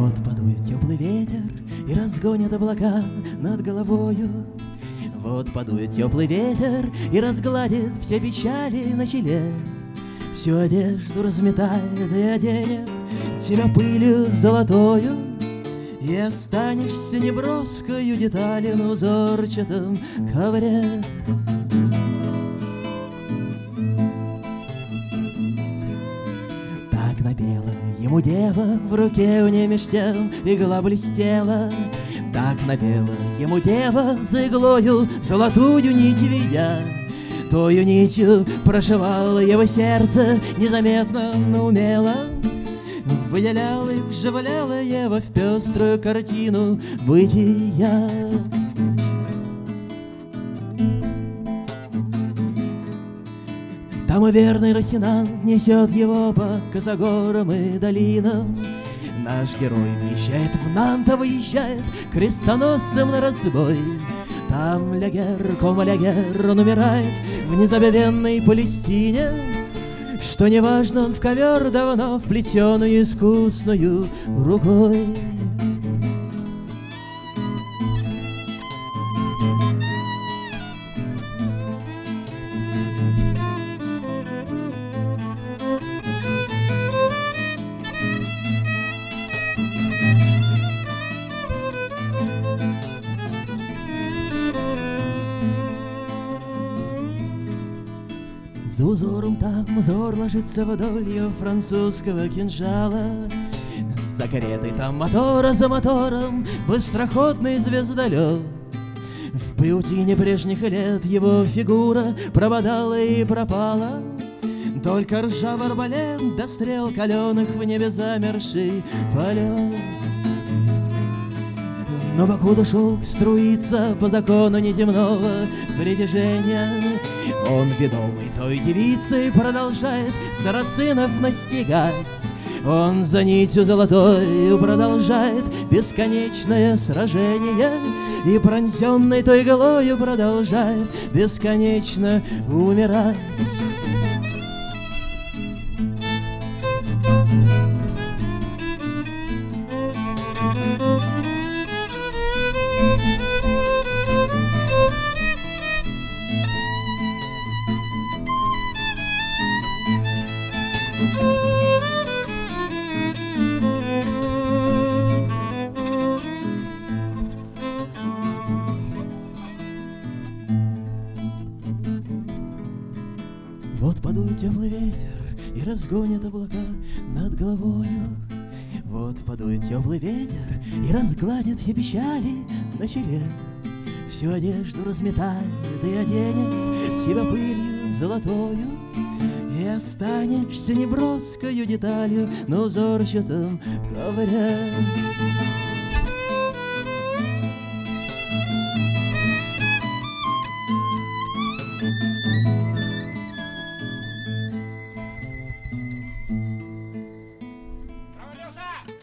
Вот подует теплый ветер и разгонит облака над головою. Вот подует теплый ветер и разгладит все печали на челе. Всю одежду разметает и оденет тебя пылью золотою, и останешься неброскою деталью на узорчатом ковре. Так напела ему дева, в руке у ней меж тем игла блестела. Так напела ему дева, за иглою золотую нить ведя. Тою нитью прошивало его сердце незаметно, но умело. Выделяла и вживляла его в пеструю картину бытия. Там и верный Росинант несет его по косогорам и долинам. Наш герой въезжает в Нанта, выезжает крестоносцем на разбой. Там лягер, кома лягер, он умирает в незабвенной Палестине. Что неважно, он в ковер давно вплетенную искусную рукой. За узором там узор ложится вдоль ее французского кинжала. За каретой там мотора за мотором быстроходный звездолет. В паутине прежних лет его фигура пропадала и пропала. Только ржавый арбалет до стрел каленых в небе замерший полет. Но покуда шелк струится по закону неземного притяжения, он, ведомый той девицей, продолжает сарацинов настигать. Он за нитью золотою продолжает бесконечное сражение, и пронзенный той иглою продолжает бесконечно умирать. Вот подует теплый ветер и разгонит облака над головою. Вот подует теплый ветер и разгладит все печали на челе. Всю одежду разметает и оденет тебя пылью золотою, и останешься неброскою деталью на узорчатом ковре.